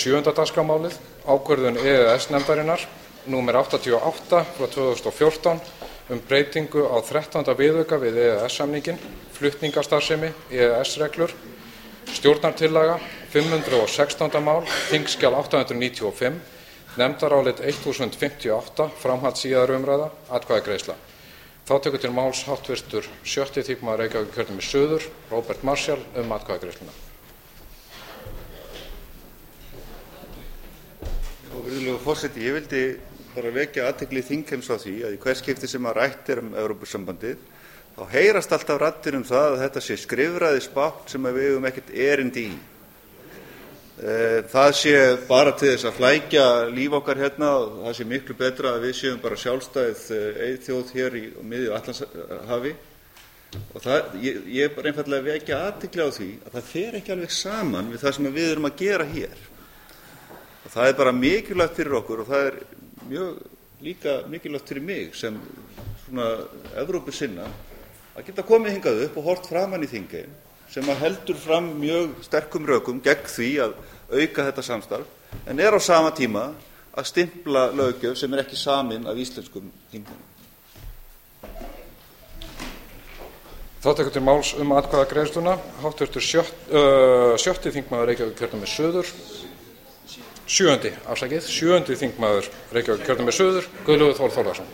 7. dagskrármálið, ákvörðun EES-nefndarinnar númer 88/2014 breytingu á 13. viðauka við EES-samninginn, flutningastarfsemi, EES-reglur, stjórnartillaga, 516. mál, þingskjal 895, nefndarálit 1058, framhald síðari umræða, atkvæðagreiðsla. Þá tekur til máls háttvirtur 7. þingmaður Reykjavíkurkjördæmis suður, Róbert Marshall, atkvæðagreiðsluna. Virðulegur forseti, ég vildi bara vekja athygli þingheims á því að í hvert skipti sem rætt Evrópusambandið þá heyrast alltaf raddir það að þetta sé skrifræðisbákn sem við eigum ekkert erindi í. Það sé bara til þess að flækja líf okkar hérna og það sé miklu betra að við séum bara sjálfstæð eyþjóð hér í miðju Atlantshafi. Og ég bara einfaldlega vekja athygli á því að það fer ekki alveg saman við það sem við erum að gera hér. Og það er bara mikilvægt fyrir okkur og það er líka mikilvægt fyrir mig sem svona Evrópusinna að geta komið hingað upp og hort framan í þingheim sem heldur fram mjög sterkum rökum gegn því að auka þetta samstarf en á sama tíma að stimpla löggjöf sem ekki samin af íslenskum þingmönnum. Þá tekur til máls atkvæðagreiðsluna háttvirtur 7. þingmaður Reykjavíkurkjördæmis suður, 7. þingmaður Reykjavíkurkjördæmis suður, Guðlaugur Þór Þórðarson.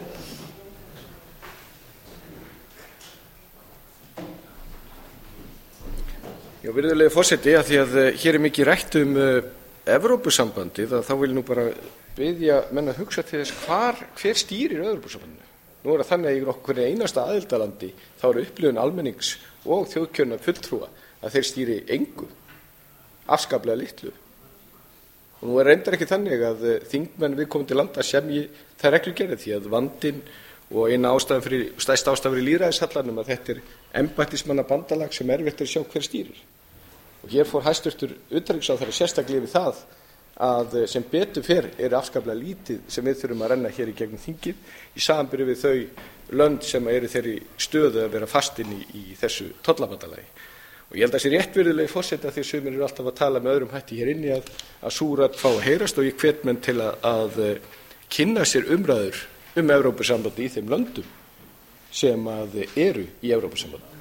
Já, virðulegi forseti, að því að hér er mikið rætt Evrópusambandið, þá vil ég nú bara biðja menn að hugsa til þess hver stýrir Evrópusambandinu. Nú það þannig að í hverju einasta aðildarlandi þá upplifun almennings og þjóðkjörna fulltrúa að þeir stýri engu, afskaplega litlu. Og nú reyndar ekki þannig að þingmenn viðkomandi landa semji það reglugerðir því að vandinn og stærsta ástæðan fyrir lýðræðishallanum að þetta embættismannabandalag sem erfitt að sjá hver stýrir. Og hér fór hæstvirtur utanríkisráðherra sérstaklega yfir það að sem betur fer afskaplega lítið sem við þurfum að renna hér í gegnum þingið í samanburði við þau lönd sem eru þeirri stöðu að vera fastin í þessu tollabandalagi. Og ég held að það sé rétt virðulegi forseti að því sumir eru alltaf að tala með öðrum hætti hér inni að sú rödd fái að heyrast og ég hvet menn til að kynna sér umræður Evrópusambandið í þeim löndum sem eru í Evrópusambandið.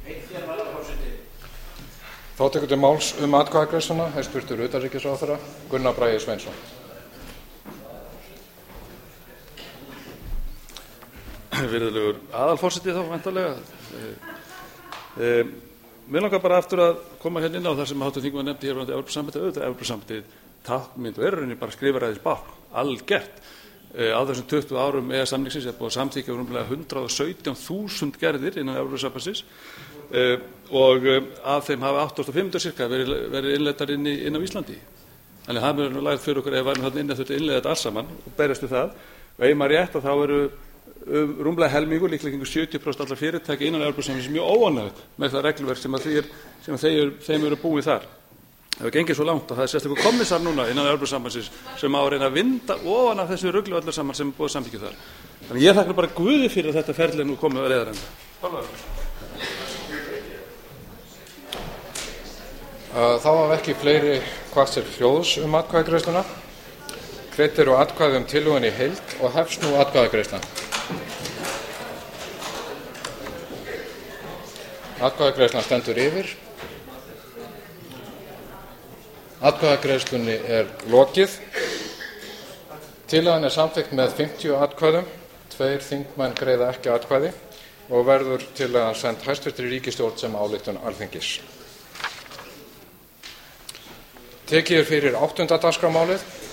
Þá tekur til máls atkvæðagreiðsluna hæstvirtur utanríkisráðherra Gunnar Bragi Sveinsson. Virðulegur aðalforseti þá væntanlega. Mér langar bara aftur að koma hérna inn á það sem hv. þingmaður nefndi hér varðandi Evrópusambandið. Auðvitað Evrópusambandið táknmynd og rauninni bara skrifaræðisbákn, algert. Á þessum 20 árum EES-samningsins búið að samþykkja rúmlega 117.000 gerðir innan Evrópusambandsins og af þeim hafa 8.500 cirka verið innleiddar inn á Íslandi. Þannig að það er lagt fyrir okkur ef værum þarna inni að þurfti að innleiða þetta alls saman og berjast við það. Og ef maður rétt þá eru rúmlega helmingur, líklega 70% allar fyrirtæki innan Evrópusambandsins mjög óánægð með það regluverk sem þeim eru búið þar. Það hefur gengið svo langt og það sérstakur kommissar núna innan Evrópusambandsins sem á að reyna að vinda ofan af þessu ruglu öllu saman sem búið að samþykkja þar. Þannig ég þakkar bara Guði fyrir að þetta ferli nú komið að leiðarenda. Þá hafa ekki fleiri hvatt sér hljóðs atkvæðagreiðsluna. Greidd eru atkvæði tillögunni í heild og hefst nú atkvæðagreiðslan. Atkvæðagreiðslan stendur yfir. Atkvæðagreiðslunni lokið. Tillagan samþykkt með 50 atkvæðum, 2 þingmenn greiða ekki atkvæði og verður tillagan send hæstvirtri ríkisstjórn sem ályktun Alþingis. Tekið fyrir 8. dagskrármálið,